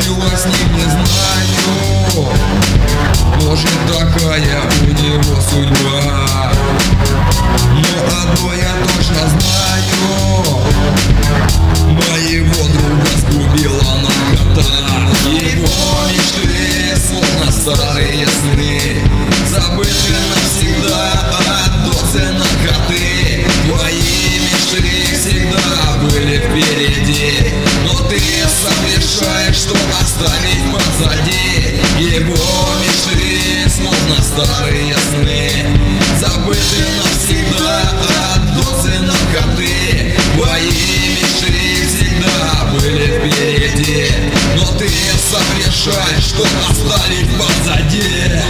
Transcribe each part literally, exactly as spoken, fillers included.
было с ним, не знаю. Может, такая у него судьба. Но одно я точно знаю: моего друга сгубила наркота. Его мечты словно старые сны, забыты навсегда от дозы наркоты. Твои мечты всегда были впереди, но ты сам решаешь, что оставить позади. Его мечты словно старые сны, забыты навсегда от дозы наркоты. Твои мечты всегда были впереди, но ты сам решаешь, что оставить позади.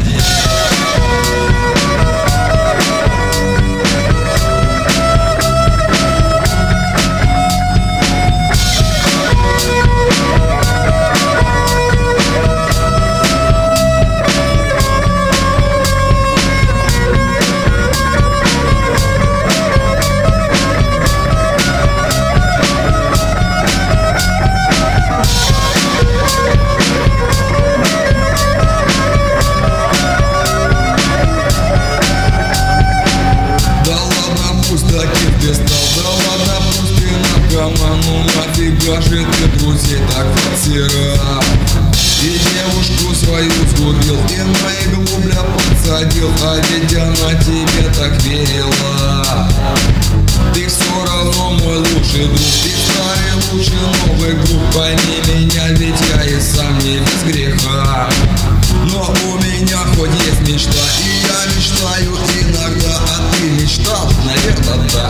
Да ладно, пусть ты наркоман, ну нафига же ты друзей так подсирал? И девушку свою сгубил, и на иглу, бля, подсадил. А ведь она тебе так верила. Ты все равно мой лучший друг, ты старый лучший новый друг. Пойми меня, ведь я и сам не без греха. Но у меня хоть есть мечта, и я мечтаю иногда. А ты мечтал? Наверное, да.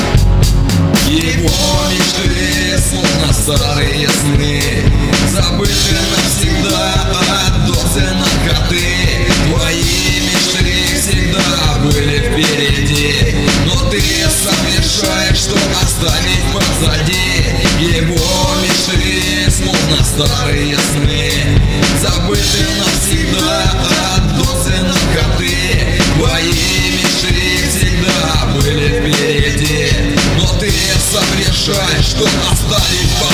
Его мечты словно старые сны, забыты навсегда от дозы наркоты. Твои мечты всегда были впереди, но ты сам решаешь, что оставить позади. Его мечты словно старые сны, забыты навсегда от дозы наркоты. Твои мечты всегда были впереди, но ты сам решаешь, что оставить позади.